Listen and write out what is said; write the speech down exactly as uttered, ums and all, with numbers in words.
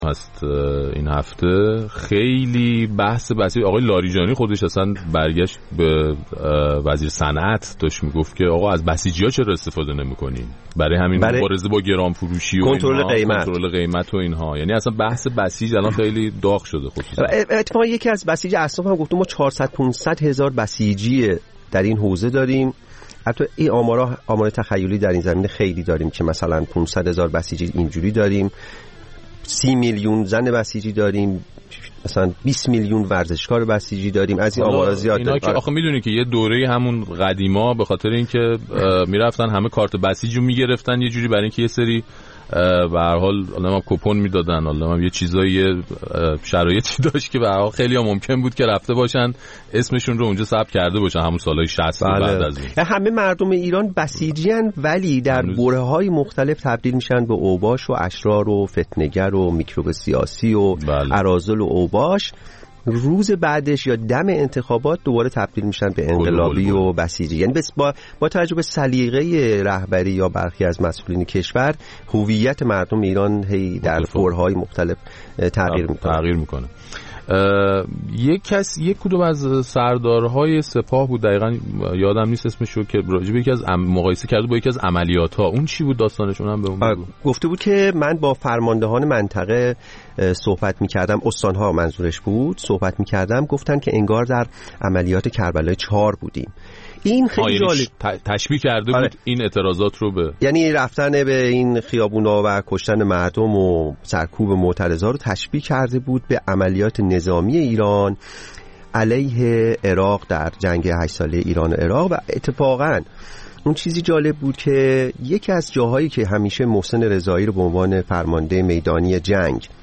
هست این هفته خیلی بحث بحثی آقای لاریجانی خودش اصلا برگشت به وزیر صنعت داشت میگفت که آقا از بسیجی‌ها چرا استفاده نمی‌کنین برای همین مبارزه با گران فروشی و کنترل قیمت کنترل قیمت و اینها. یعنی اصلا بحث بسیج الان خیلی داغ شده. خصوصا اتفاقا یکی از بسیج اصلا هم گفتم ما چهارصد پانصد هزار بسیجی در این حوزه داریم. البته این آمارا آمار تخیلی در این زمینه خیلی داریم که مثلا پانصد هزار بسیجی اینجوری داریم، سی میلیون زن بسیجی داریم، مثلا بیست میلیون ورزشکار بسیجی داریم. از این آمارا زیاد اینا که آخه میدونی که یه دوره همون قدیما به خاطر اینکه میرفتن همه کارت بسیجو میگرفتن یه جوری برای اینکه یه سری به هر حال الان هم کوپن میدادن، الان هم یه چیزایی شرایطی داشت که به هر حال خیلی هم ممکن بود که رفته باشن اسمشون رو اونجا ثبت کرده باشن همون سالهای شصت. بله. بعد از این همه مردم ایران بسیجیان ولی در برهه‌های مختلف تبدیل میشن به اوباش و اشرار و فتنه‌گر و میکروب سیاسی و بله. اراذل و اوباش. روز بعدش یا دم انتخابات دوباره تبدیل میشن به انقلابی گل گل. و بسیجی. یعنی بس با با توجه به سلیقه رهبری یا برخی از مسئولین کشور هویت مردم ایران هی در فره‌های مختلف تغییر میکنه تغییر میکنه یک کس یک کدوم از سردارهای سپاه بود دقیقاً یادم نیست اسمشو که راجع به یکی از مقایسه کرده با یکی از عملیات‌ها. اون چی بود داستانش؟ اونم به اون بگو. گفته بود که من با فرماندهان منطقه صحبت می‌کردم، استان‌ها منظورش بود، صحبت می‌کردم، گفتن که انگار در عملیات کربلای چهار بودیم. این خیلی جالب تشبیه کرده بود این اعتراضات رو به یعنی رفتن به این خیابونا و کشتن مردم و سرکوب معترضا رو تشبیه کرده بود به عملیات نظامی ایران علیه عراق در جنگ هشت ساله ایران و عراق. و اتفاقاً اون چیزی جالب بود که یکی از جاهایی که همیشه محسن رضایی رو به عنوان فرمانده میدانی جنگ